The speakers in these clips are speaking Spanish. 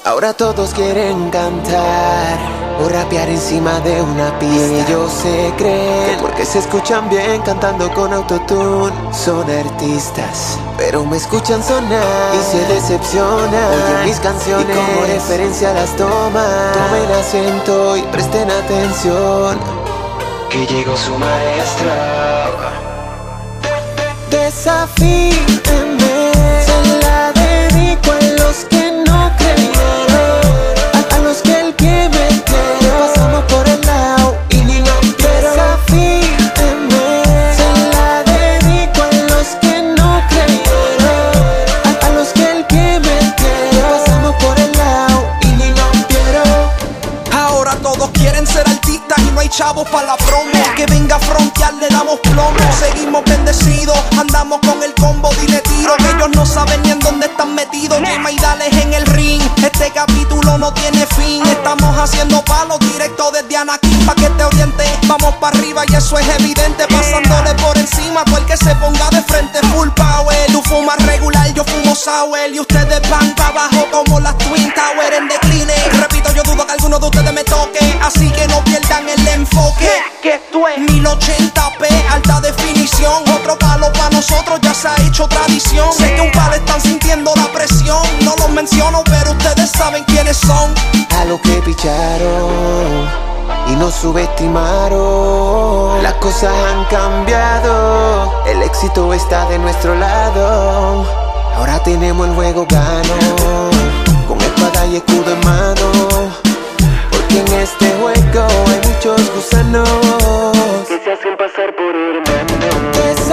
Ahora todos quieren cantar o rapear encima de una pista. Y ellos se creen, porque se escuchan bien cantando con autotune. Son artistas, pero me escuchan sonar y se decepcionan. Oyen mis canciones y como referencia las toman. Tomen asiento y presten atención, que llegó su maestro. Desafíenme, se la dedico a los que no creyeron, a los que el pie metieron. Pasamos por el lado y ni lo quiero. Desafíenme, se la dedico a los que no creyeron, a los que el pie metieron. Pasamos por el lado y ni lo quiero. Ahora todos quieren ser artistas y no hay chavos para la promo. Que venga a frontear, le damos plomo. Seguimos bendecidos, andamos con el combo, dile tiro. Que ellos no saben ni en dónde están metidos. Ni maidales en el ring, este capítulo no tiene fin. Estamos haciendo palos directo desde Anakin, pa' que te orientes. Vamos para arriba y eso es evidente. Pasándole por encima a todo el que se ponga de frente. Full power, tú fumas regular, yo fumo sour. Y ustedes van para abajo como las Twin Tower en decline. Repito, yo dudo que alguno de ustedes me toque, así que no pierdan el enfoque. Que esto es 1080p, alta definición. Otro palo para nosotros ya se ha hecho tradición. Sé que un palo están sintiendo la presión. No los menciono, pero ustedes saben quiénes son. A los que picharon y nos subestimaron, las cosas han cambiado, el éxito está de nuestro lado. Ahora tenemos el juego gano, con espada y escudo en mano, porque en este juego hay muchos gusanos que se hacen pasar por hermanos.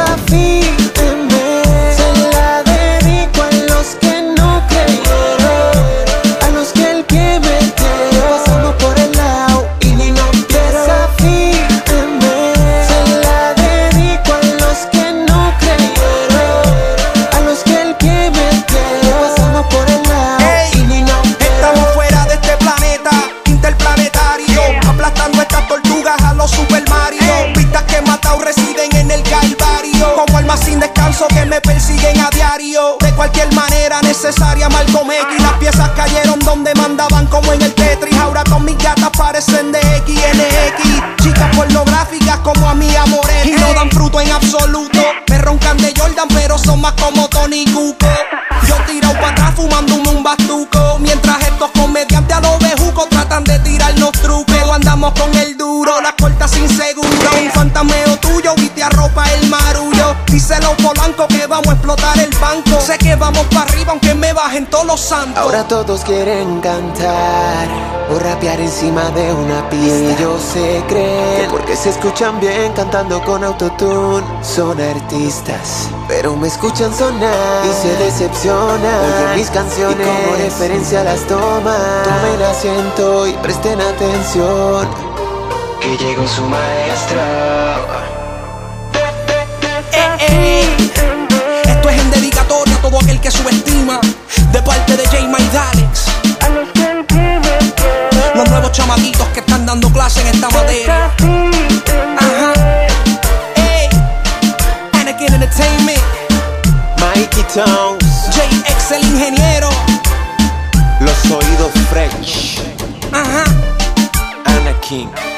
Desafíenme, se la dedico a los que no creyeron, a los que el pie metieron. Pasamos por el lado y ni lo quiero. Desafíenme, se la dedico a los que no creyeron, a los que el pie metieron. Pasamos por el lado y ni lo quiero. Estamos fuera de este planeta interplanetario, aplastando estas tortugas a los Super Mario. Pistas que he matado residen en el Calvario, como almas sin descanso que me persiguen a diario. De cualquier manera necesaria, Malcolm X. Las piezas cayeron donde mandaban como en el Tetris. Ahora con mis gatas parecen de XNX. Chicas pornográficas como a mi Moret, y no dan fruto en absoluto. Me roncan de Jordan pero son más como Tony Cuco. Yo tirado para atrás fumándome un bastuco, mientras estos comediantes a los bejucos tratan de tirarnos trucos. Pero andamos con el duro, las cortas sin seguro. Un fantameo tuyo y te arropa el marullo. Díselo Polanco que vamos a explotar el banco. Sé que vamos para arriba aunque me bajen todos los santos. Ahora todos quieren cantar o rapear encima de una pista. Y ellos se creen, porque se escuchan bien cantando con autotune. Son artistas, pero me escuchan sonar y se decepcionan. Oyen mis canciones y como referencia las toman. Tomen asiento y presten atención, que llegó su maestro. Esto es en dedicatoria a todo aquel que subestima, de parte de J. Maidalex. Los nuevos chamaquitos que están dando clase en esta materia. Ajá. Ey, Anakin Entertainment, Mikey Tones, JX el ingeniero. los oídos fresh. Ajá. Anakin.